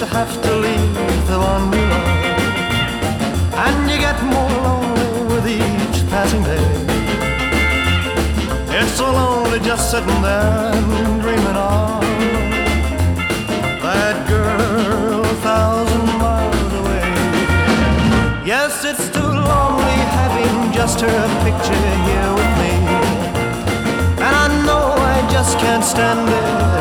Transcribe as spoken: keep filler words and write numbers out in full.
have to leave the one you love, and you get more lonely with each passing day. It's so lonely just sitting there and dreaming of that girl a thousand miles away. Yes, it's too lonely having just her picture here with me, and I know I just can't stand it